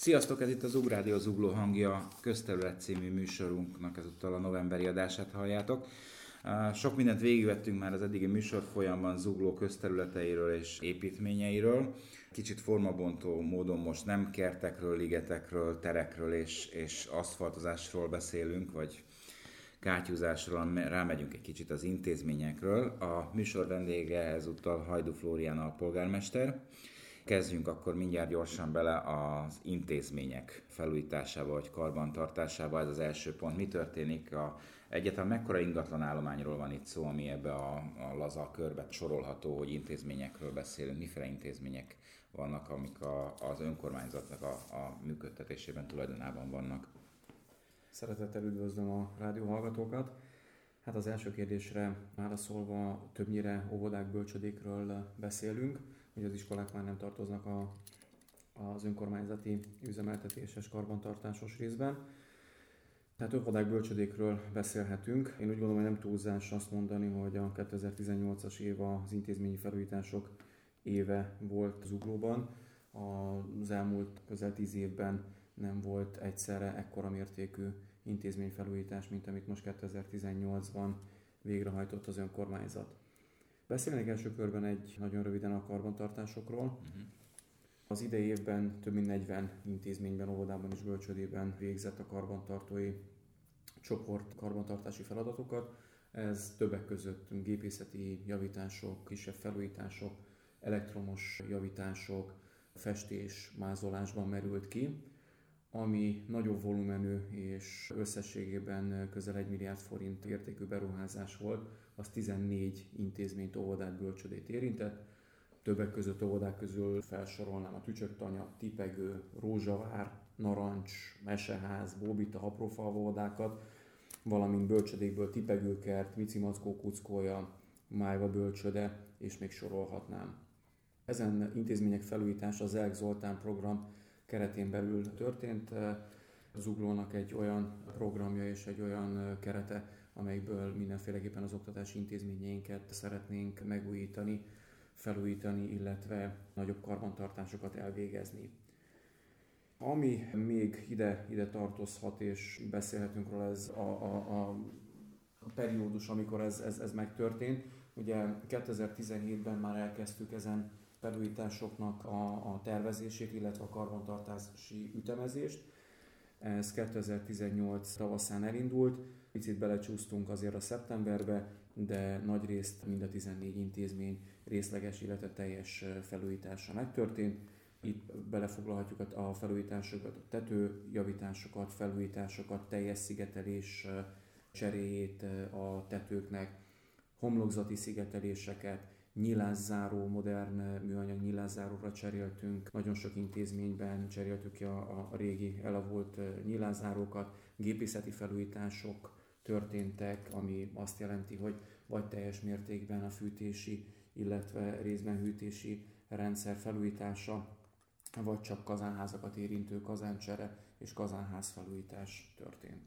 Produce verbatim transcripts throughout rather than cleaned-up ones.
Sziasztok, ez itt az Ugrádió Zugló hangja közterület című műsorunknak ezúttal a novemberi adását halljátok. Sok mindent végigvettünk már az eddigi műsorfolyamban Zugló közterületeiről és építményeiről. Kicsit formabontó módon most nem kertekről, ligetekről, terekről és, és aszfaltozásról beszélünk, vagy kátyúzásról, rámegyünk egy kicsit az intézményekről. A műsor vendége ezúttal Hajdú Flórián alpolgármester. Kezdjünk akkor mindjárt gyorsan bele az intézmények felújításába vagy karbantartásába. Ez az első pont. Mi történik? A, egyáltalán mekkora ingatlan állományról van itt szó, ami ebbe a, a laza körbe sorolható, hogy intézményekről beszélünk? Miféle intézmények vannak, amik a, az önkormányzatnak a, a működtetésében, tulajdonában vannak? Szeretettel üdvözlöm a rádióhallgatókat. Hát az első kérdésre válaszolva többnyire óvodák, bölcsödékről beszélünk, hogy az iskolák már nem tartoznak a, az önkormányzati üzemeltetéses karbantartásos részben. Tehát óvodák, bölcsödékről beszélhetünk. Én úgy gondolom, hogy nem túlzás azt mondani, hogy a kétezer-tizennyolcas év az intézményi felújítások éve volt Zuglóban. Az elmúlt közel tíz évben nem volt egyszerre ekkora mértékű intézményfelújítás, mint amit most kétezer-tizennyolcban végrehajtott az önkormányzat. Beszélnék első körben egy nagyon röviden a karbantartásokról. Uh-huh. Az idei évben több mint negyven intézményben, óvodában és bölcsődében végzett a karbantartói csoport karbantartási feladatokat. Ez többek között gépészeti javítások, kisebb felújítások, elektromos javítások, festés, mázolásban merült ki, ami nagyobb volumenű és összességében közel egy milliárd forint értékű beruházás volt, az tizennégy intézményt, óvodát, bölcsödét érintett. Többek között óvodák közül felsorolnám a Tücsöktanya, Tipegő, Rózsavár, Narancs, Meseház, Bóbita, Aprófalva óvodákat, valamint bölcsödékből Tipegőkert, Micimackó Kuckója, Májva bölcsöde, és még sorolhatnám. Ezen intézmények felújítása az Elk Zoltán program keretén belül történt. Zuglónak egy olyan programja és egy olyan kerete, amelyikből mindenféleképpen az oktatási intézményeinket szeretnénk megújítani, felújítani, illetve nagyobb karbantartásokat elvégezni. Ami még ide, ide tartozhat, és beszélhetünk róla, ez a, a, a periódus, amikor ez, ez, ez megtörtént. Ugye kétezer-tizenhétben már elkezdtük ezen felújításoknak a, a tervezését, illetve a karbantartási ütemezést. Ez kétezer-tizennyolc tavaszán elindult, picit belecsúsztunk azért a szeptemberbe, de nagyrészt mind a tizennégy intézmény részleges, illetve teljes felújítása megtörtént. Itt belefoglalhatjuk a felújításokat, a tetőjavításokat, felújításokat, teljes szigetelés cseréjét a tetőknek, homlokzati szigeteléseket, nyilászáró, modern műanyag nyilászáróra cseréltünk. Nagyon sok intézményben cseréltük ki a, a régi elavult nyilászárókat. Gépészeti felújítások történtek, ami azt jelenti, hogy vagy teljes mértékben a fűtési, illetve részben hűtési rendszer felújítása, vagy csak kazánházakat érintő kazáncsere és kazánház felújítás történt.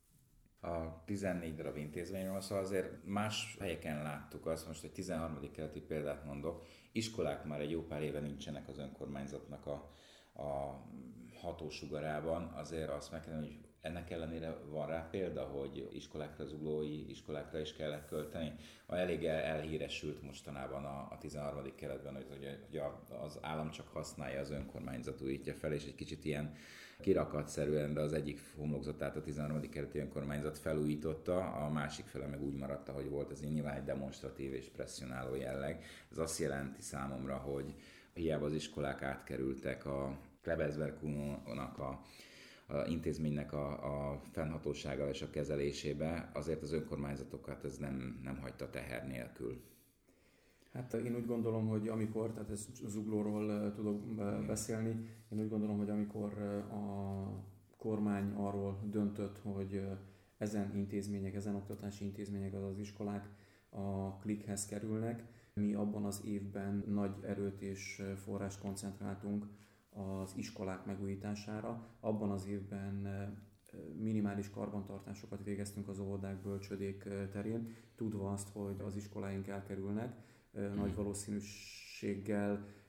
A tizennégy darab intézményről, szóval azért más helyeken láttuk azt, most egy tizenharmadik kerületi példát mondok, iskolák már egy jó pár éve nincsenek az önkormányzatnak a, a hatósugarában, azért azt meg kell, hogy ennek ellenére van rá példa, hogy iskolákra, zuglói iskolákra is kellett költeni. Elég elhíresült mostanában a, a tizenharmadik keretben, hogy, hogy a, az állam csak használja, az önkormányzat újítja fel, és egy kicsit ilyen kirakatszerűen, de az egyik homlokzatát a tizenharmadik kerületi önkormányzat felújította, a másik fele meg úgy maradt, hogy volt, ez nyilván egy demonstratív és presszionáló jelleg. Ez azt jelenti számomra, hogy hiába az iskolák átkerültek a Klebezberg-nak a a intézménynek a, a fennhatósággal és a kezelésébe, azért az önkormányzatokat ez nem, nem hagyta teher nélkül. Hát én úgy gondolom, hogy amikor, tehát ez Zuglóról tudok beszélni, én úgy gondolom, hogy amikor a kormány arról döntött, hogy ezen intézmények, ezen oktatási intézmények, az az iskolák a klikhez kerülnek, mi abban az évben nagy erőt és forrást koncentráltunk az iskolák megújítására. Abban az évben minimális karbantartásokat végeztünk az óvodák, bölcsödék terén, tudva azt, hogy az iskoláink elkerülnek. Nagy valószínűséggel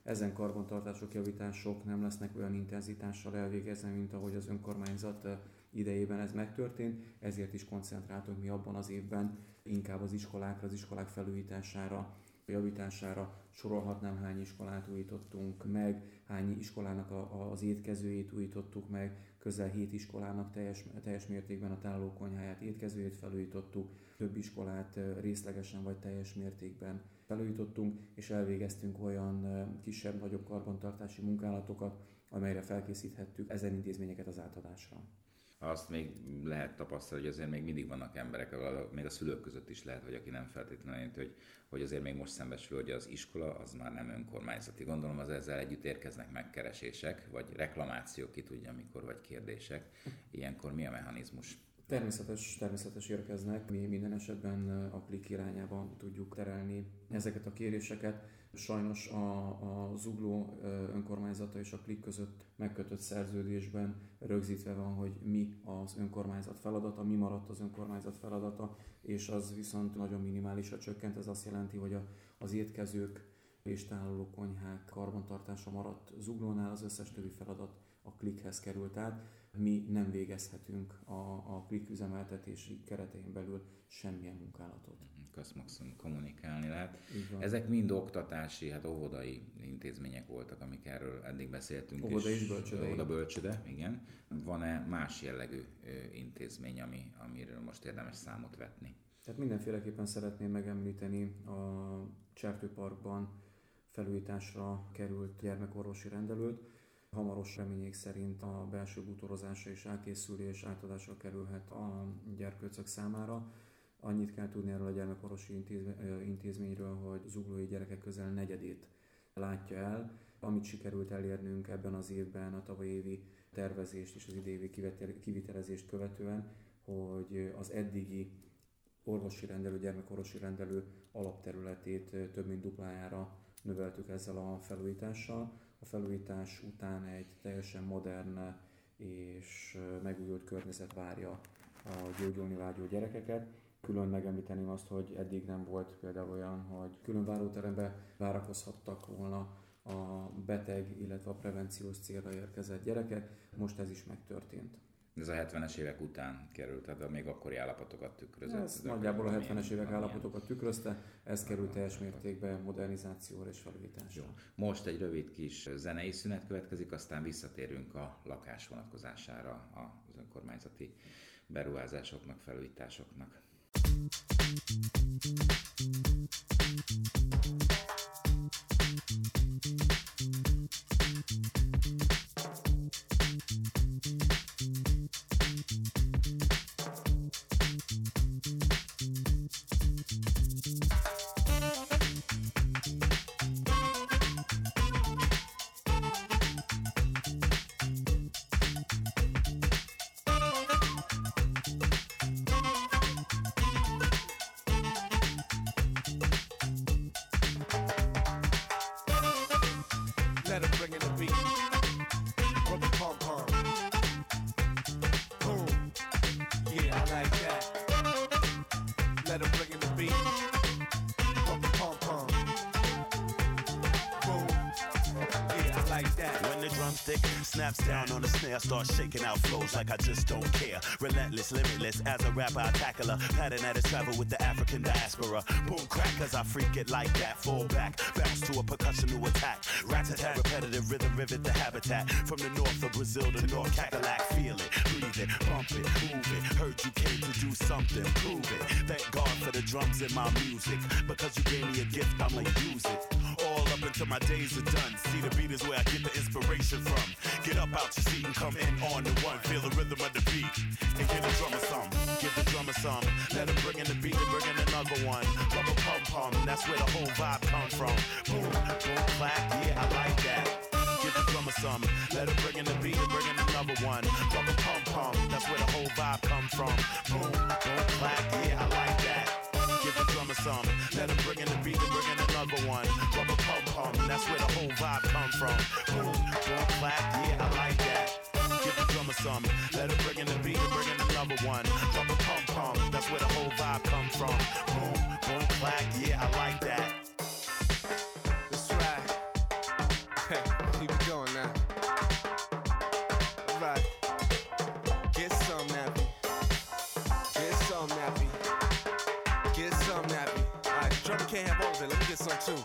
ezen karbantartások, javítások nem lesznek olyan intenzitással elvégezve, mint ahogy az önkormányzat idejében ez megtörtént, ezért is koncentráltunk mi abban az évben inkább az iskolákra, az iskolák felújítására, javítására. Sorolhatnám, hány iskolát újítottunk meg, hány iskolának a, az étkezőjét újítottuk meg, közel hét iskolának teljes, teljes mértékben a tárolókonyháját, étkezőjét felújítottuk, több iskolát részlegesen vagy teljes mértékben felújítottunk, és elvégeztünk olyan kisebb-nagyobb karbantartási munkálatokat, amelyre felkészíthettük ezen intézményeket az átadásra. Azt még lehet tapasztalni, hogy azért még mindig vannak emberek, még a szülők között is lehet, vagy aki nem feltétlenül, hogy, hogy azért még most szembesül, hogy az iskola az már nem önkormányzati. Gondolom, az ezzel együtt érkeznek megkeresések, vagy reklamációk, ki tudja mikor, vagy kérdések. Ilyenkor mi a mechanizmus? Természetes, természetes érkeznek. Mi minden esetben a Klik irányába tudjuk terelni ezeket a kéréseket. Sajnos a, a Zugló önkormányzata és a Klik között megkötött szerződésben rögzítve van, hogy mi az önkormányzat feladata, mi maradt az önkormányzat feladata, és az viszont nagyon minimálisra csökkent. Ez azt jelenti, hogy a, az étkezők és tárolókonyhák karbantartása maradt Zuglónál, az összes többi feladat a Klikhez került át. Mi nem végezhetünk a, a Klik üzemeltetési keretein belül semmilyen munkálatot. Azt maximum kommunikálni lehet. Ezek mind oktatási, hát óvodai intézmények voltak, amik erről eddig beszéltünk. Óvoda és bölcsöde. Óvoda bölcsöde, igen. Van-e más jellegű intézmény, ami, amiről most érdemes számot vetni? Tehát mindenféleképpen szeretném megemlíteni a Csertőparkban felújításra került gyermekorvosi rendelőt. Hamaros reményék szerint a belső bútorozása és elkészül és átadásra kerülhet a gyerkőcök számára. Annyit kell tudni erről a gyermekorvosi intézményről, hogy zuglói gyerekek közel negyedét látja el. Amit sikerült elérnünk ebben az évben, a tavalyi évi tervezést és az idévi kivitelezést követően, hogy az eddigi orvosi rendelő, gyermekorvosi rendelő alapterületét több mint duplájára növeltük ezzel a felújítással. A felújítás után egy teljesen modern és megújult környezet várja a gyógyulni vágyó gyerekeket. Külön megemlíteném azt, hogy eddig nem volt például olyan, hogy külön váróterembe várakozhattak volna a beteg, illetve a prevenciós célra érkezett gyerekek. Most ez is megtörtént. Ez a hetvenes évek után került, tehát még akkori állapotokat tükrözött. Ez nagyjából a hetvenes évek állapotokat tükrözte, ez került teljes mértékben modernizációra és felújításra. Jó. Most egy rövid kis zenei szünet következik, aztán visszatérünk a lakás vonatkozására az önkormányzati beruházásoknak, felújításoknak. Snaps down on the snare, start shaking out flows like I just don't care. Relentless, limitless, as a rapper I tackle her. Pattern at his travel with the African diaspora. Boom crack, cause I freak it like that. Fall back, bounce to a percussion new attack. Rat-a-tat, repetitive rhythm, rivet the habitat. From the north of Brazil to North Cackalack. Feel it, breathe it, bump it, move it. Heard you came to do something, prove it. Thank God for the drums in my music. Because you gave me a gift, I'ma use it. All up until my days are done. See, the beat is where I get the inspiration from. Get up out your seat and come in on the one. Feel the rhythm of the beat and give the drummer some. Give the drummer some. Let him bring in the beat and bring in another one. Rubber pum pum, that's where the whole vibe comes from. Boom, boom, clap, yeah, I like that. Give the drummer some. Let him bring in the beat and bring in another one. Rubber pum pum, that's where the whole vibe comes from. Boom, boom, clap, yeah, I like that. Give the drummer some. Let him bring in the beat and bring in another one. Rubber pum pum, that's where the whole vibe comes from. Boom, boom, clap, yeah, I like that. Give the drummer some. Let him bring in the beat and bring in another one. Rubber pum pum, that's where the whole vibe comes from. Boom, boom, clap, yeah, I like that. That's right. Drummer can't have all of it, let me get some too.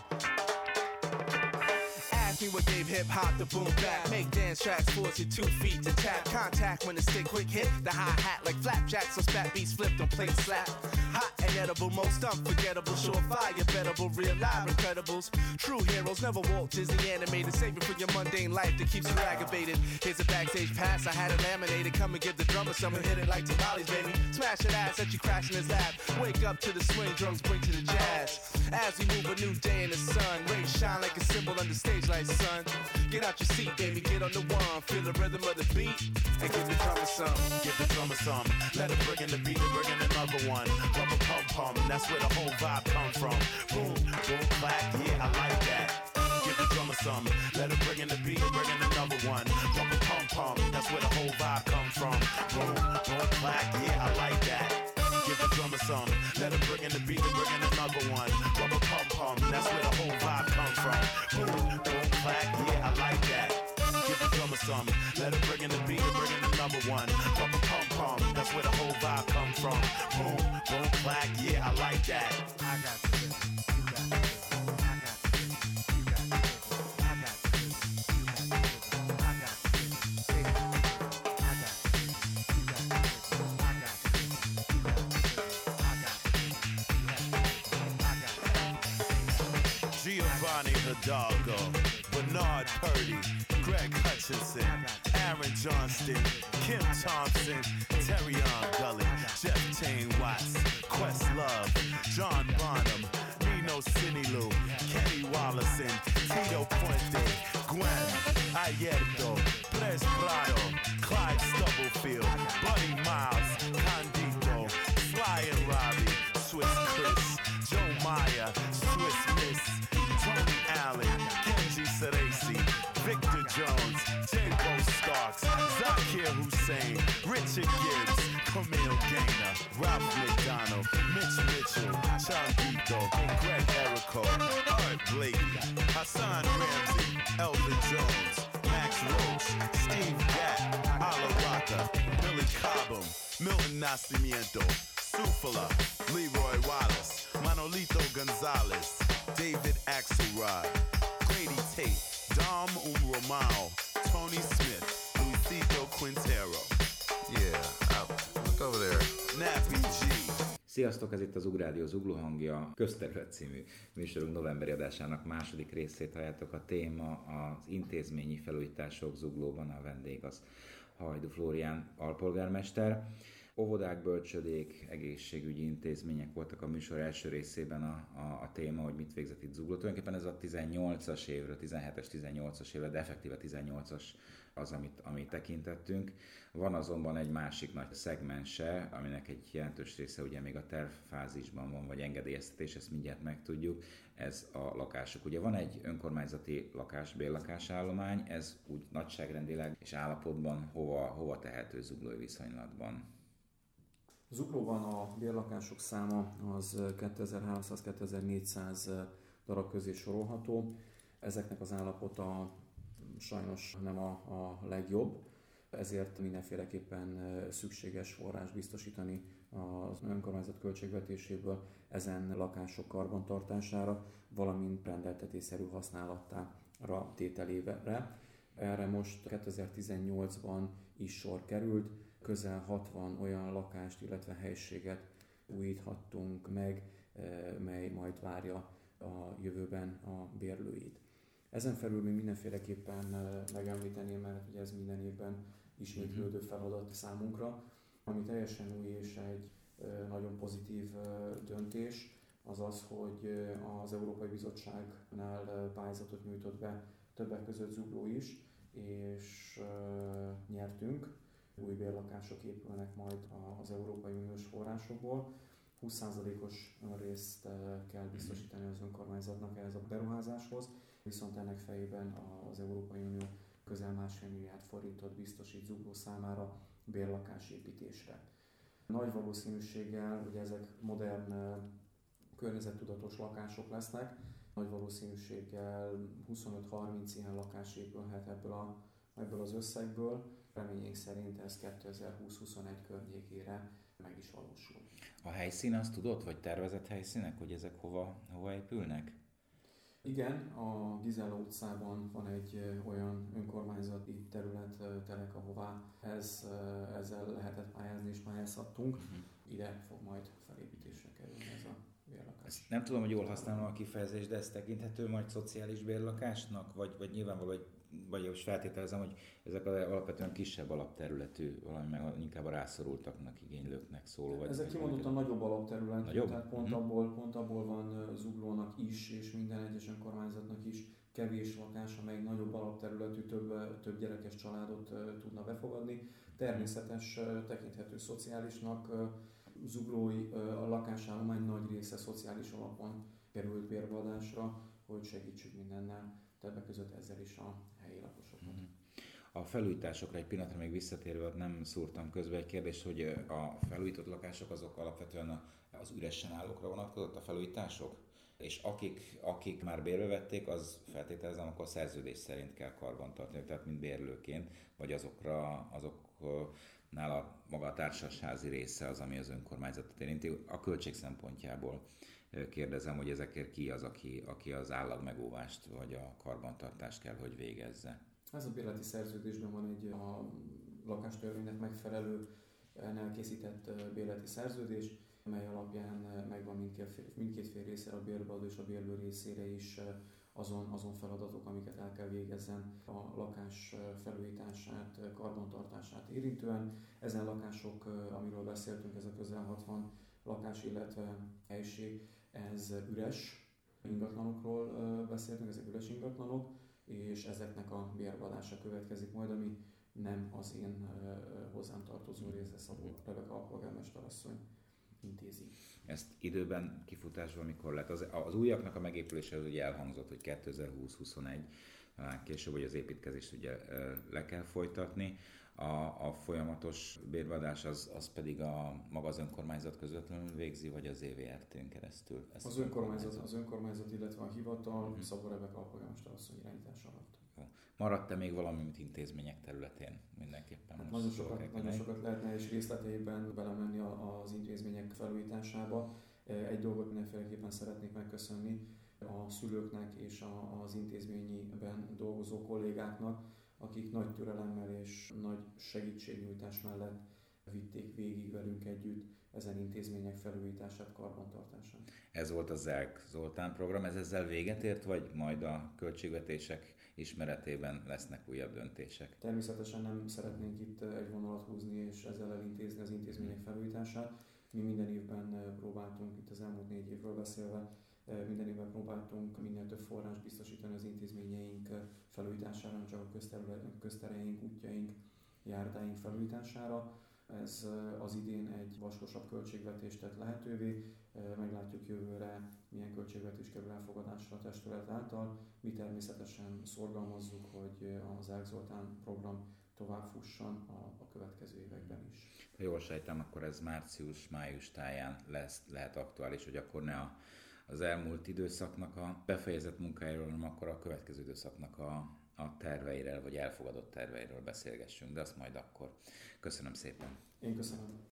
Ask me what gave hip-hop the boom back. Make dance tracks, force you two feet to tap. Contact when the stick quick hit the hi-hat like flapjacks. So spat beats flipped on plate slap. Hot and edible, most unforgettable. Surefire, bettable, real live incredibles. True heroes never walk Disney animated. Save it for your mundane life that keeps you aggravated. Here's a backstage pass, I had it laminated. Come and give the drummer some and hit it like tamales, baby. Smash that ass that you crash in his lap. Wake up to the swing, drums bring to the jazz. As we move a new day in the sun, rays shine like a symbol on the stage like son. Get out your seat, baby, get on the one. Feel the rhythm of the beat and give the drummer some. Give the drummer some. Let him bring in the beat and bring in another one. Rubber pum pum, that's where the whole vibe come from. Boom, boom, clap, yeah, I like that. Give the drummer some. Let him bring in the beat and bring in another one. Rubber pum pum, that's where the whole vibe come from. Boom, boom, clap, yeah, I like that. Give the drummer some. Let him bring in the beat and bring in another one. Rubber pum pum, that's where the whole vibe come from. Boom, boom, clap, yeah, I like that. Give the drummer some. Let him bring in the beat and bring in another one. Rubber pum pum, that's where the whole vibe come from. Boom, boom, clap, yeah, I like that. I got this. You got this. I got this. You got this. I got this. You got this. I got this. I got this. You got this. I got this. You got this. Giovanni Hidalgo, Bernard Purdy, Greg Hutchinson, Aaron Johnston, Kim Thompson, Terrion Gully, Jeff Tane Watts, Questlove, John Bonham, Nino Sinilu, Kenny Wallison, Tito Puente, Gwen, Ayerto, Pres Prado, Clyde Stubblefield, Buddy Miles, Condito, Sly and Robbie, Swiss Chris, Joe Meyer, Swiss Miss, Tony Allen, Kenji Ceresi, Victor Jones, J-Bo Starks, Zakir Hussein, Richard Gibbs, Camille Gaynor, Ralph McDonald, Mitch Mitchell, Chambito, Greg Erico, Art Blakey, Hassan Ramsey, Elvin Jones, Max Roach, Steve Gatt, Ala Rocca, Billy Cobham, Milton Nascimento, Sufala, Leroy Wallace, Manolito Gonzalez, David Axelrod, Grady Tate, Dom Umromao, Tony Smith, Luisito Quintero. Yeah, out. Look over there. Nappy G. Sziasztok, ez itt az Ugrádió Zugló hangja Közterület című műsorunk novemberi adásának második részét halljátok. A téma az intézményi felújítások Zuglóban, a vendég az Hajdu Flórián alpolgármester. Óvodák, bölcsödék, egészségügyi intézmények voltak a műsor első részében a, a, a téma, hogy mit végzett itt Zugló. Tulajdonképpen ez a tizennyolcas évre, tizenhetes, tizennyolcas évre, de effektíve tizennyolcas az, amit, amit tekintettünk. Van azonban egy másik nagy szegmense, aminek egy jelentős része ugye még a tervfázisban van, vagy engedélyeztetés, ezt mindjárt megtudjuk, ez a lakások. Ugye van egy önkormányzati lakás, bérlakásállomány, ez úgy nagyságrendileg és állapotban hova, hova tehető zuglói viszonylatban? Zuglóban a bérlakások száma az kétezer-háromszáz-kétezer-négyszáz darab közé sorolható. Ezeknek az állapota sajnos nem a, a legjobb, ezért mindenféleképpen szükséges forrás biztosítani az önkormányzat költségvetéséből ezen lakások karbantartására, valamint rendeltetésszerű használatára tételére. Erre most kétezer-tizennyolcban is sor került, közel hatvan olyan lakást, illetve helységet újíthattunk meg, mely majd várja a jövőben a bérlőit. Ezen felül még mindenféleképpen megemlíteném, mert ugye ez minden évben ismétlődő feladat számunkra, ami teljesen új és egy nagyon pozitív döntés, az az, hogy az Európai Bizottságnál pályázatot nyújtott be többek között Zugló is, és nyertünk. Új bérlakások épülnek majd az Európai Uniós forrásokból. húsz százalékos részt kell biztosítani az önkormányzatnak ehhez a beruházáshoz, viszont ennek fejében az Európai Unió közel másfél milliárd forintot biztosít Zugló számára bérlakásépítésre. Nagy valószínűséggel, ugye ezek modern, környezettudatos lakások lesznek, nagy valószínűséggel huszonöt-harminc ilyen lakás épülhet ebből, a, ebből az összegből, reményénk szerint ez kétezer-húsz-huszonegy környékére meg is valósul. A helyszín azt tudod, vagy tervezett helyszínek, hogy ezek hova, hova épülnek? Igen, a Gizella utcában van egy olyan önkormányzati terület, telek, ahová ez, ezzel lehetett pályázni és pályázhattunk. Uh-huh. Ide fog majd felépítésre kerülni ez a bérlakás. Ezt nem tudom, hogy jól használom a kifejezést, de ez tekinthető majd szociális bérlakásnak? Vagy, vagy nyilvánvaló, vagy, vagy most feltételezem, hogy ezek az alapvetően kisebb alapterületű, valami meg inkább a rászorultaknak, igénylőknek szóló. Vagy ezek kimondottan nagyobb alapterület, nagyobb? tehát pont, mm-hmm. abból, pont abból van Zuglónak is, és minden egyes önkormányzatnak is kevés lakás, amely nagyobb alapterületű, több, több gyerekes családot tudna befogadni. Természetes, tekinthető szociálisnak, zuglói a lakásállomány nagy része szociális alapon került bérbeadásra, hogy segítsük mindennel, többek között ezzel is a helyi lakosokat. Mm-hmm. A felújításokra egy pillanatra még visszatérve, nem szúrtam közbe egy kérdést, hogy a felújított lakások azok alapvetően az üresen állókra vonatkozott a felújítások? És akik, akik már bérbe vették, az feltételezem, akkor a szerződés szerint kell karbantartani, tehát mint bérlőként, vagy azokra, azoknál a maga a társasházi része az, ami az önkormányzatot érinti. A költség szempontjából kérdezem, hogy ezekért ki az, aki, aki az állatmegóvást vagy a karbantartást kell, hogy végezze. Ez a bérleti szerződésben van egy a lakástörvénynek megfelelő elkészített bérleti szerződés, mely alapján megvan mindkét fél, mindkét fél részére, a bérbeadó és a bérlő részére is azon, azon feladatok, amiket el kell végezzen a lakás felújítását, karbantartását érintően. Ezen lakások, amiről beszéltünk, ez a közel hatvan lakás, illetve helység, ez üres ingatlanokról beszéltünk, ezek üres ingatlanok, és ezeknek a bérbeadása következik majd, ami nem az én hozzám tartozó része, Szabó Rebeka alpolgármester asszony intézi. Ezt időben kifutásban mikor lett? Az, az újaknak a megépülése ugye elhangzott, hogy kétezer-húsz-huszonegy, később, hogy az építkezést ugye le kell folytatni. A, a folyamatos bérbeadás az, az pedig a maga az önkormányzat közvetlenül végzi, vagy az é vé er té-n keresztül? Az, az, önkormányzat, az önkormányzat, illetve a hivatal, uh-huh. Szabó Rebeka alpolgármester asszony irányítása alatt. Maradt-e még valami, mint intézmények területén mindenképpen? Hát nagyon, sokat, nagyon sokat lehetne és részleteiben belemenni az intézmények felújításába. Egy dolgot mindenféleképpen szeretnék megköszönni a szülőknek és az intézményben dolgozó kollégáknak, akik nagy türelemmel és nagy segítségnyújtás mellett vitték végig velünk együtt ezen intézmények felújítását, karbantartását. Ez volt a Zelk Zoltán program, ez ezzel véget ért, vagy majd a költségvetések ismeretében lesznek újabb döntések? Természetesen nem szeretnénk itt egy vonalat húzni és ezzel elintézni az intézmények felújítását. Mi minden évben próbáltunk, itt az elmúlt négy évről beszélve, minden évben próbáltunk minél több forrás biztosítani az intézményeink felújítására, nem csak a köztereink, útjaink, járdáink felújítására. Ez az idén egy vaskosabb költségvetést tett lehetővé. Meglátjuk jövőre, milyen költségvetés kerül elfogadásra a testület által. Mi természetesen szorgalmazzuk, hogy az Zelk Zoltán program tovább fusson a, a következő években is. Ha jól sejtem, akkor ez március-május táján lesz, lehet aktuális, hogy akkor ne a, az elmúlt időszaknak a befejezett munkájáról, hanem akkor a következő időszaknak a, a terveiről, vagy elfogadott terveiről beszélgessünk, de azt majd akkor. Köszönöm szépen. Én köszönöm.